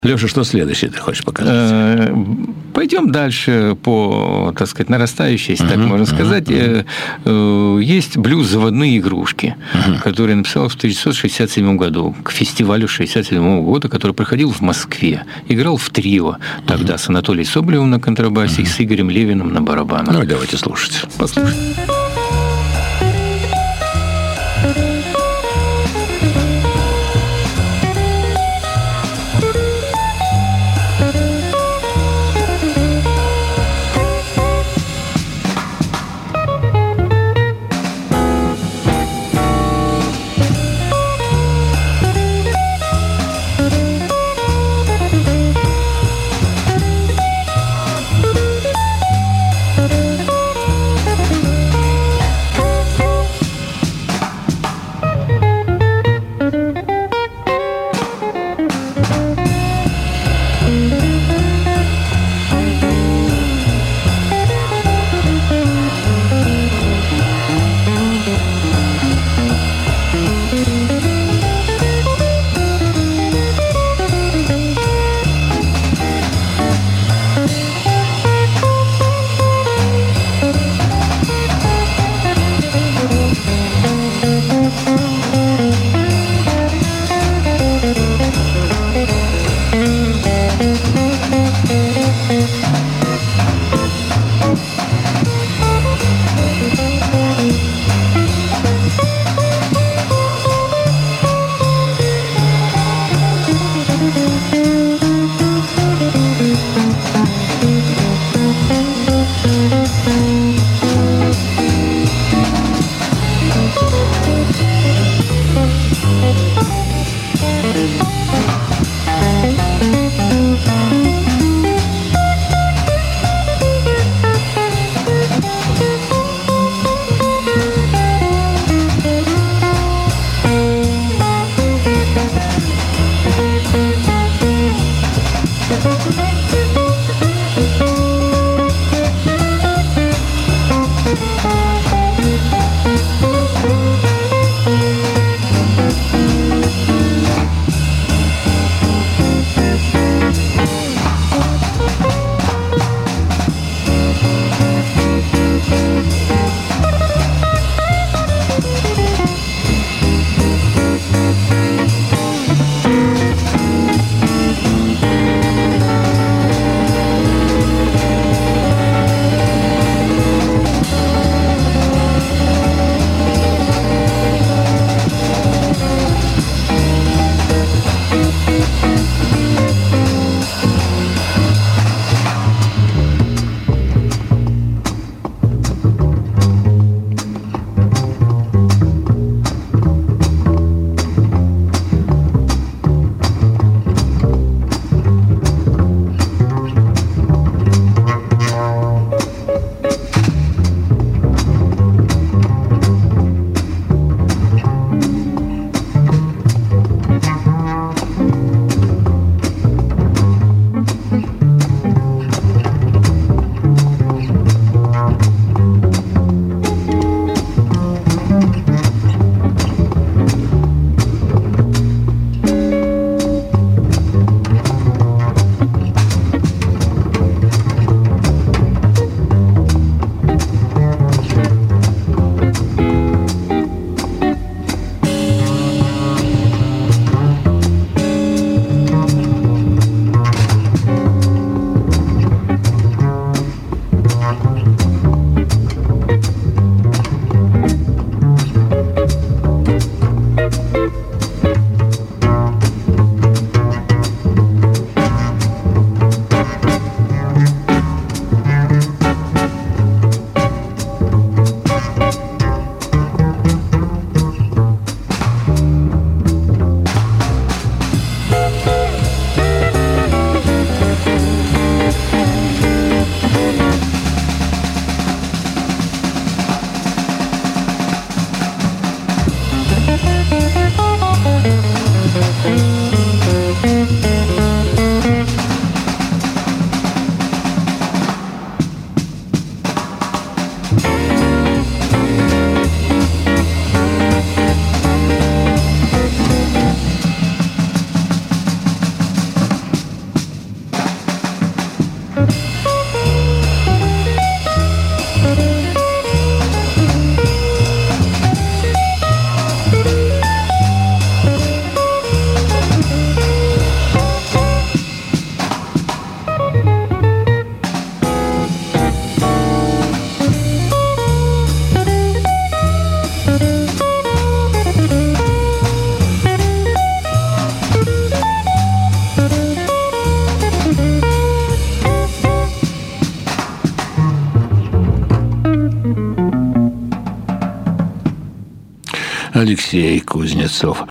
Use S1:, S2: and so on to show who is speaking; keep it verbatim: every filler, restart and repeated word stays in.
S1: Леша, что следующее ты хочешь показать?
S2: Пойдем дальше по, так сказать, нарастающей, если uh-huh, так можно uh-huh, сказать. Uh-huh. Есть блюз «Заводные игрушки», uh-huh. который написал в тысяча девятьсот шестьдесят седьмом году, к фестивалю шестьдесят седьмого года, который проходил в Москве. Играл в трио тогда uh-huh. с Анатолием Соболевым на контрабасе uh-huh. и с Игорем Левиным на барабанах.
S1: Ну, давайте слушать.
S2: Послушаем.
S1: Алексей Кузнецов.